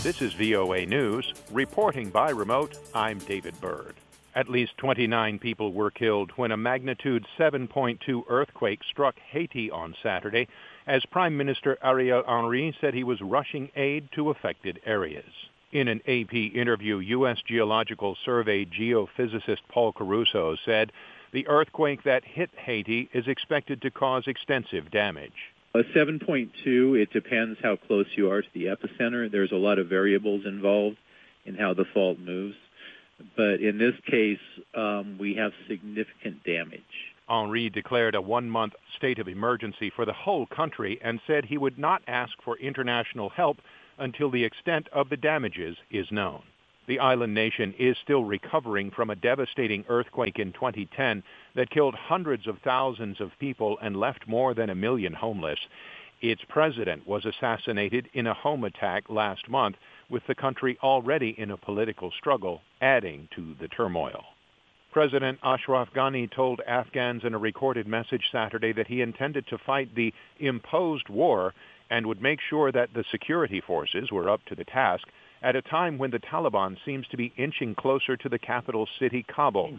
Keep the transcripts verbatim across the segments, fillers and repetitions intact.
This is V O A News. Reporting by remote, I'm David Byrd. At least twenty-nine people were killed when a magnitude seven point two earthquake struck Haiti on Saturday, as Prime Minister Ariel Henry said he was rushing aid to affected areas. In an A P interview, U S Geological Survey geophysicist Paul Caruso said the earthquake that hit Haiti is expected to cause extensive damage. A seven point two, it depends how close you are to the epicenter. There's a lot of variables involved in how the fault moves. But in this case, um, we have significant damage. Henry declared a one-month state of emergency for the whole country and said he would not ask for international help until the extent of the damages is known. The island nation is still recovering from a devastating earthquake in twenty ten that killed hundreds of thousands of people and left more than a million homeless. Its president was assassinated in a home attack last month, with the country already in a political struggle, adding to the turmoil. President Ashraf Ghani told Afghans in a recorded message Saturday that he intended to fight the imposed war and would make sure that the security forces were up to the task at a time when the Taliban seems to be inching closer to the capital city, Kabul.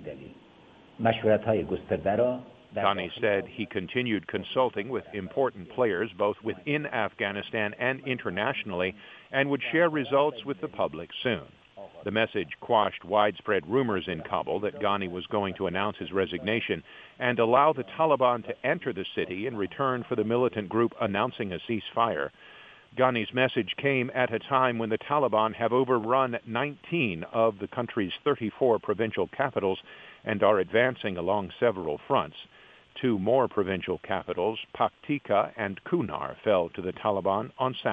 Ghani said he continued consulting with important players both within Afghanistan and internationally and would share results with the public soon. The message quashed widespread rumors in Kabul that Ghani was going to announce his resignation and allow the Taliban to enter the city in return for the militant group announcing a ceasefire. Ghani's message came at a time when the Taliban have overrun nineteen of the country's thirty-four provincial capitals and are advancing along several fronts. Two more provincial capitals, Paktika and Kunar, fell to the Taliban on Saturday.